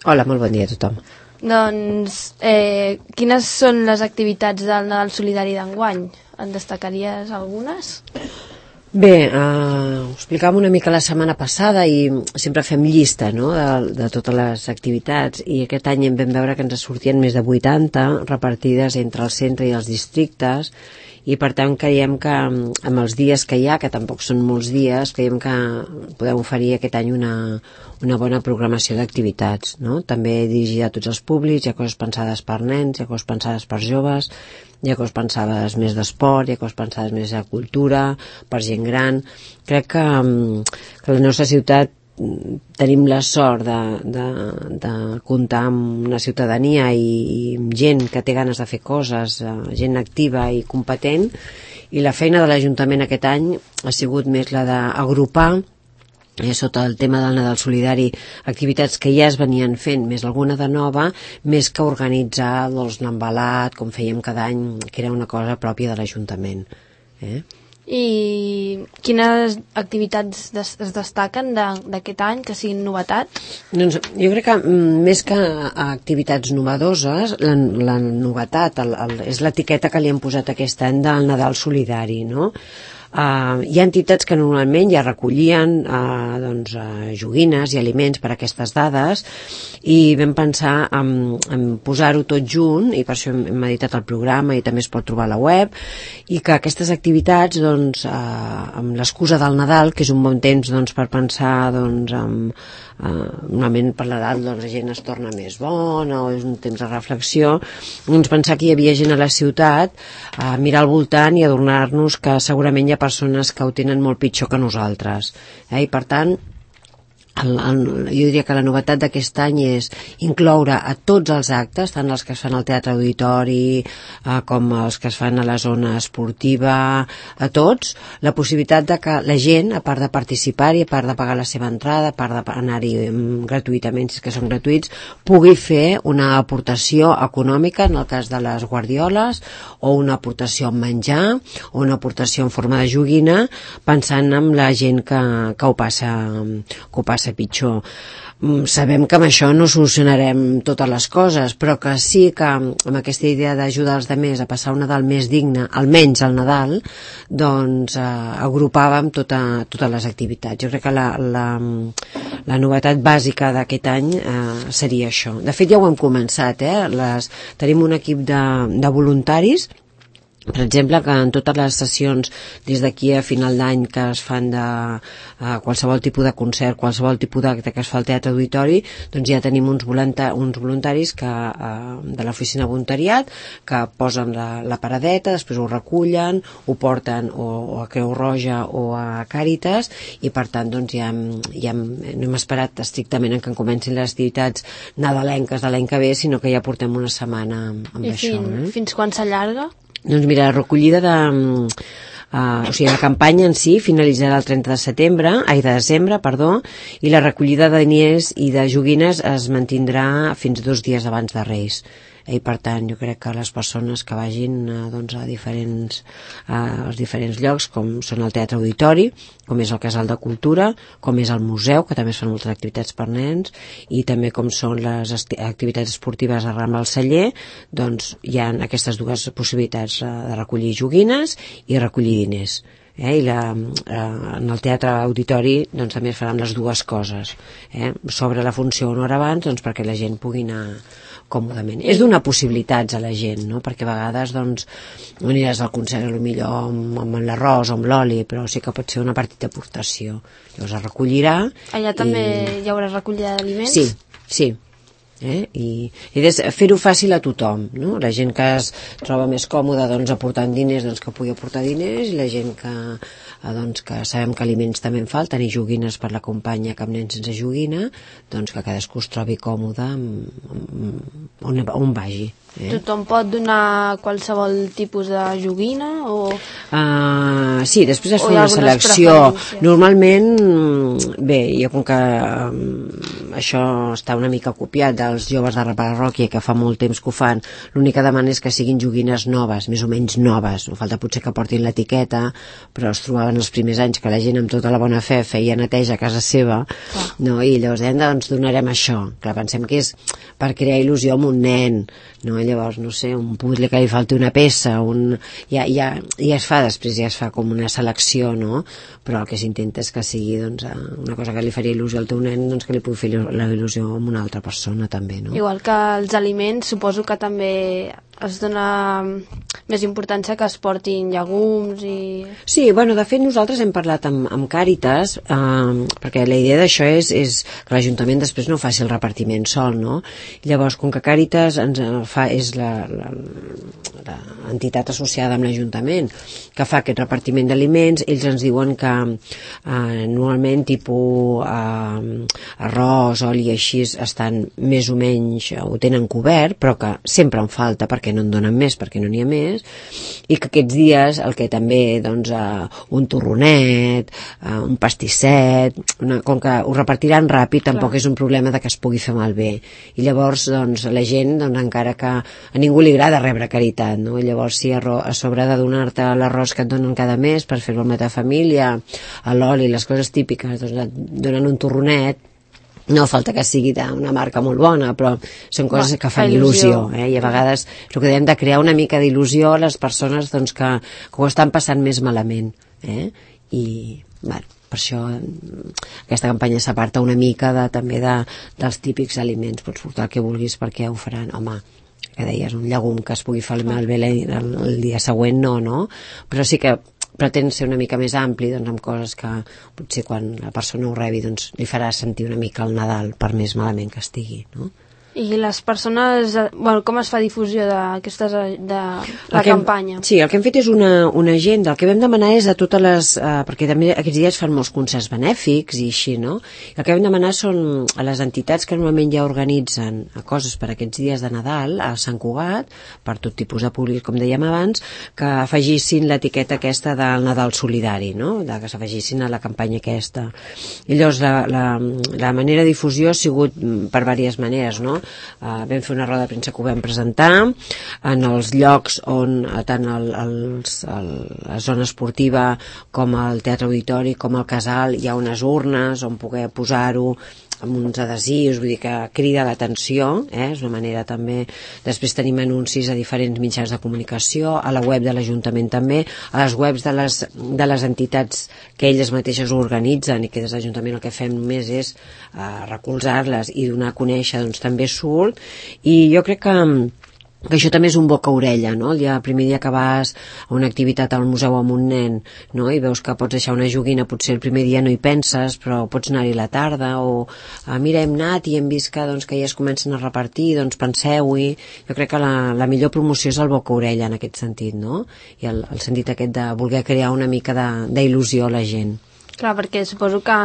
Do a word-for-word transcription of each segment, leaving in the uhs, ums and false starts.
Hola, molt bon dia a tothom. Doncs, eh, quines són les activitats del Nadal Solidari d'enguany? En destacaries algunes? Bé, eh, ho explicàvem una mica la setmana passada i sempre fem llista, no?, de, de totes les activitats, i aquest any en vam veure que ens sortien més de vuitanta repartides entre el centre i els districtes, i per tant creiem que amb els dies que hi ha, que tampoc són molts dies, creiem que podem oferir aquest any una, una bona programació d'activitats, no? També dirigida a tots els públics. Hi ha coses pensades per nens, hi ha coses pensades per joves, hi ha coses pensades més d'esport, hi ha coses pensades més de cultura, per gent gran. Crec que, que la nostra ciutat tenim la sort de, de, de comptar amb una ciutadania i, i gent que té ganes de fer coses, gent activa i competent, i la feina de l'Ajuntament aquest any ha sigut més la d'agrupar eh, sota el tema del Nadal Solidari activitats que ja es venien fent, més alguna de nova, més que organitzar doncs, l'embalat com fèiem cada any, que era una cosa pròpia de l'Ajuntament. Eh? I quines activitats des es destaquen d'aquest any, que siguin novetats? Doncs jo crec que més que activitats novedoses, la, la novetat el, el, és l'etiqueta que li han posat aquest any del Nadal Solidari, no? Uh, hi ha entitats que normalment ja recollien uh, doncs, uh, joguines i aliments per a aquestes dades, i vam pensar en, en posar-ho tot junt, i per això hem, hem editat el programa i també es pot trobar a la web, i que aquestes activitats doncs, uh, amb l'excusa del Nadal, que és un bon temps doncs, per pensar doncs, en, uh, normalment per l'edat doncs, la gent es torna més bona o és un temps de reflexió, doncs pensar que hi havia gent a la ciutat, uh, mirar al voltant i adonar-nos que segurament hi ha persones que ho tenen molt pitjor que nosaltres, eh? I per tant el, el, jo diria que la novetat d'aquest any és incloure a tots els actes, tant els que es fan al Teatre Auditori eh, com els que es fan a la zona esportiva, a tots, la possibilitat de que la gent, a part de participar-hi, a part de pagar la seva entrada, a part d'anar-hi gratuïtament, si és que són gratuïts, pugui fer una aportació econòmica, en el cas de les guardioles, o una aportació en menjar, o una aportació en forma de joguina, pensant en la gent que, que ho passa, que ho passa pitjor. Sabem que amb això no solucionarem totes les coses, però que sí que amb aquesta idea d'ajudar els altres a passar un Nadal més digne, almenys el Nadal, doncs eh, agrupàvem tota, totes les activitats. Jo crec que la, la, la novetat bàsica d'aquest any eh, seria això. De fet ja ho hem començat, eh? Les, tenim un equip de, de voluntaris, per exemple, que en totes les sessions des d'aquí a final d'any que es fan de uh, qualsevol tipus de concert, qualsevol tipus d'acte que es fa al Teatre Auditori, doncs ja tenim uns, volunta uns voluntaris que, uh, de l'oficina de voluntariat, que posen la, la paradeta, després ho recullen, ho porten o, o a Creu Roja o a Càritas, i per tant doncs ja, ja no hem esperat estrictament en que comencin les activitats nadalenques de l'any que ve, sinó que ja portem una setmana amb, amb I això. fin, eh? fins quan s'allarga? Doncs mira, la recollida de... Uh, o sigui, la campanya en si finalitzarà el trenta de setembre, ai, de desembre, perdó, i la recollida de diners i de joguines es mantindrà fins dos dies abans de Reis. I per tant jo crec que les persones que vagin eh, doncs, a diferents, eh, als diferents llocs, com són el Teatre Auditori, com és el Casal de Cultura, com és el museu, que també es fan moltes activitats per nens, i també com són les activitats esportives a Rambla al Celler, doncs hi ha aquestes dues possibilitats eh, de recollir joguines i recollir diners. Eh, i la, eh, en el Teatre Auditori doncs, també es faran les dues coses, eh? Sobre la funció una hora abans, doncs, perquè la gent pugui anar còmodament. És donar possibilitats a la gent, no? Perquè a vegades doncs, no aniràs al concert millor amb, amb l'arròs o amb l'oli, però sí que pot ser una petita aportació. Llavors es recollirà. Allà també i... hi haurà recollida d'aliments? Sí, sí. Eh? I, i fer-ho fàcil a tothom, no? La gent que es troba més còmoda doncs, aportant diners, doncs, que pugui aportar diners, i la gent que, eh, doncs, que sabem que aliments també en falten i joguines per la companya que amb nens sense joguina, doncs que cadascú es trobi còmode on, on vagi. Eh? Tothom pot donar qualsevol tipus de joguina o... Uh, sí, després es fa una selecció. Normalment, bé, jo com que um, això està una mica copiat dels joves de la parròquia, que fa molt temps que ho fan. L'única demanda és que siguin joguines noves, més o menys noves. No falta potser que portin l'etiqueta, però es trobaven els primers anys que la gent amb tota la bona fe feia neteja a casa seva, ah. no? I llavors eh, doncs donarem això. Clar, pensem que és per crear il·lusió amb un nen, no? Llavors, no sé, un puzzle que li falti una peça, un... ja, ja, ja es fa després, ja es fa com una selecció, no? Però el que s'intenta és que sigui doncs, una cosa que li faria il·lusió al teu nen, doncs que li pugui fer la il·lusió a una altra persona també, no? Igual que els aliments, suposo que també es dona més importància que es portin llegums i... Sí, bueno, de fet nosaltres hem parlat amb, amb Càritas, eh, perquè la idea d'això és, és que l'Ajuntament després no faci el repartiment sol, no? Llavors, com que Càritas ens fa, és l'entitat associada amb l'Ajuntament que fa aquest repartiment d'aliments, ells ens diuen que eh, normalment tipus eh, arròs, oli i així estan més o menys, ho tenen cobert, però que sempre en falta perquè no en donen més, perquè no n'hi ha més, i que aquests dies el que també doncs, uh, un torronet, uh, un pastisset, una, com que ho repartiran ràpid, tampoc Clar. És un problema de que es pugui fer malbé. I llavors doncs, la gent, doncs, encara que a ningú li agrada rebre caritat, no? I llavors si a, a sobre de donar-te l'arròs que et donen cada mes per fer-ho amb la teva família, l'oli, les coses típiques, doncs et donen un torronet, no falta que sigui d'una marca molt bona, però són coses que fan il·lusió, eh? I a vegades el que dèiem de crear una mica d'il·lusió a les persones doncs, que, que ho estan passant més malament, eh? I bueno, per això aquesta campanya s'aparta una mica de, també de, dels típics aliments. Pots portar el que vulguis perquè ho faran, home, que deies, un llegum que es pugui fer malbé el, el dia següent, no, no? Però sí que pretén ser una mica més ampli, doncs, amb coses que potser quan la persona ho rebi doncs, li farà sentir una mica el Nadal per més malament que estigui, no? I les persones, bueno, com es fa difusió d'aquestes, de la que, campanya? Sí, el que hem fet és una, una agenda. El que vam demanar és a totes les... Eh, perquè també aquests dies fan molts concerts benèfics i així, no? El que vam demanar són a les entitats que normalment ja organitzen coses per aquests dies de Nadal a Sant Cugat, per tot tipus de públic, com dèiem abans, que afegissin l'etiqueta aquesta del Nadal solidari, no? De que s'afegissin a la campanya aquesta. I llavors la, la, la manera de difusió ha sigut per diverses maneres, no? Uh, vam fer una roda de premsa que ho vam presentar en els llocs on tant el, els, el, la zona esportiva com el teatre auditori com el casal hi ha unes urnes on poder posar-ho amb uns adhesius, vull dir que crida l'atenció, eh? És una manera també. Després tenim anuncis a diferents mitjans de comunicació, a la web de l'Ajuntament també, a les webs de les, de les entitats que elles mateixes organitzen i que des de l'Ajuntament el que fem només és uh, recolzar-les i donar a conèixer, doncs també surt, i jo crec que que això també és un boca-orella, no? El dia, el primer dia que vas a una activitat al museu amb un nen, no? I veus que pots deixar una joguina, potser el primer dia no hi penses, però pots anar-hi la tarda, o ah, mira, hem anat i hem vist que, doncs, que ja es comencen a repartir, doncs penseu-hi. Jo crec que la, la millor promoció és el boca-orella en aquest sentit, no? I el, el sentit aquest de voler crear una mica d'il·lusió a la gent. Clar, perquè suposo que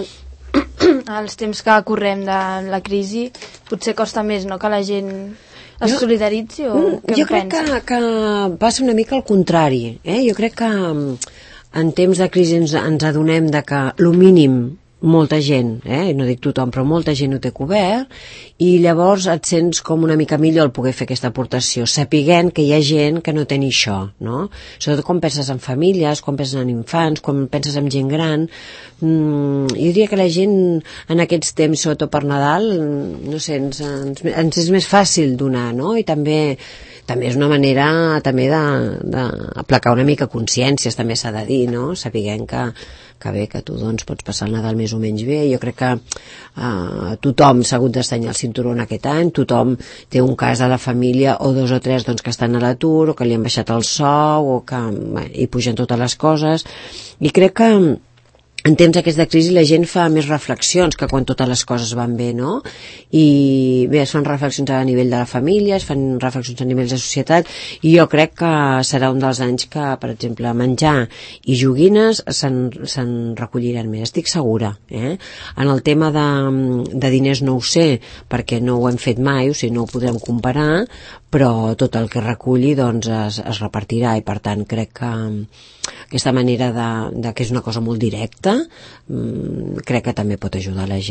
els temps que correm de la crisi potser costa més, no?, que la gent es solidaritzi o què jo crec que, que passa una mica al contrari, eh? Jo crec que en temps de crisi ens, ens adonem de que el mínim molta gent, eh? No dic tothom, però molta gent ho té cobert, i llavors et sents com una mica millor el poder fer aquesta aportació, sapiguent que hi ha gent que no té ni això, no? Sobretot quan penses en famílies, quan penses en infants, quan penses en gent gran, mm, jo diria que la gent en aquests temps, sobretot per Nadal, no sé, ens, ens, ens és més fàcil donar, no? I també també és una manera també d'aplacar una mica consciències, també s'ha de dir, no? Sapiguent que, que bé, que tu doncs, pots passar el Nadal més o menys bé. Jo crec que uh, tothom s'ha hagut d'estanyar el cinturó en aquest any, tothom té un cas a la família o dos o tres doncs, que estan a l'atur o que li han baixat el sou o que bé, hi pugen totes les coses, i crec que en temps aquests de crisi la gent fa més reflexions que quan totes les coses van bé, no? I bé, es fan reflexions a nivell de la família, es fan reflexions a nivell de societat, i jo crec que serà un dels anys que, per exemple, menjar i joguines se'n recolliran més, estic segura, eh? En el tema de, de diners no ho sé, perquè no ho hem fet mai, o sigui, no ho podrem comparar, però tot el que reculli doncs es, es repartirà, i per tant crec que aquesta manera de, de que és una cosa molt directa, mmm, crec que també pot ajudar la gent.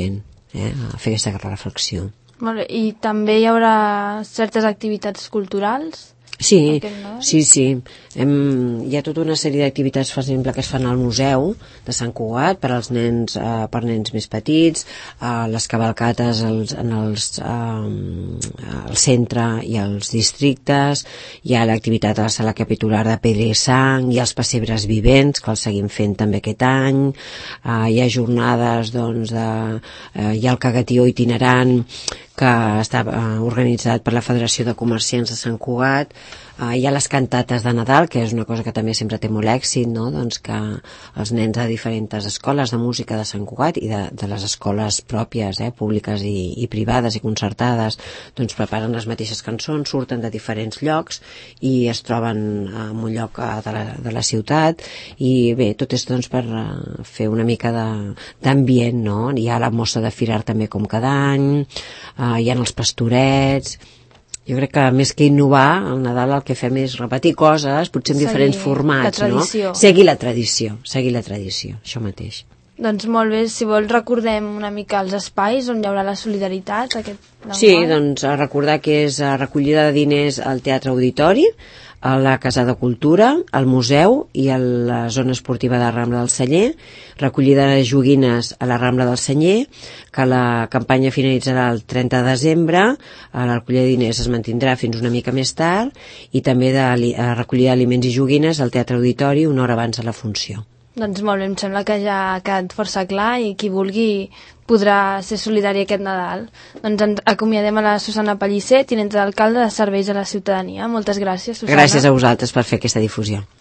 eh, a fer aquesta reflexió. Molt bé. I també hi haurà certes activitats culturals? Sí, sí, sí. Hem, hi ha tota una sèrie d'activitats, per exemple, que es fan al museu de Sant Cugat per als nens, eh, per nens més petits, eh, les cavalcates els, en els, eh, al centre i als districtes, hi ha l'activitat a la sala capitular de Pedra i Sang, hi ha els pessebres vivents, que els seguim fent també aquest any, eh, hi ha jornades, doncs, de, eh, hi ha el cagatió itinerant, que està eh, organitzat per la Federació de Comerciants de Sant Cugat. Uh, hi ha les cantates de Nadal, que és una cosa que també sempre té molt èxit, no? Doncs que els nens de diferents escoles de música de Sant Cugat i de, de les escoles pròpies, eh, públiques i, i privades i concertades, doncs preparen les mateixes cançons, surten de diferents llocs i es troben en un lloc uh, de, la, de la ciutat, i bé, tot és doncs per uh, fer una mica d'ambient, no? Hi ha la mostra de Firar també com cada any, uh, hi ha els pastorets. Jo crec que més que innovar, al Nadal el que fem és repetir coses, potser en seguir diferents formats, no? Seguir la tradició, seguir la tradició, això mateix. Doncs molt bé, si vols recordem una mica els espais on hi haurà la solidaritat aquest d'enguany. Sí, doncs recordar que és recollida de diners al Teatre Auditori, a la Casa de Cultura, al Museu i a la zona esportiva de Rambla del Celler, recollida de joguines a la Rambla del Celler, que la campanya finalitzarà el trenta de desembre, la recollida de diners es mantindrà fins una mica més tard, i també de recollida d'aliments i joguines al Teatre Auditori una hora abans de la funció. Doncs molt bé, em sembla que ja ha quedat força clar i qui vulgui podrà ser solidari aquest Nadal. Doncs ens acomiadem a la Susana Pellicer, tinent d'alcalde de Serveis a la Ciutadania. Moltes gràcies, Susana. Gràcies a vosaltres per fer aquesta difusió.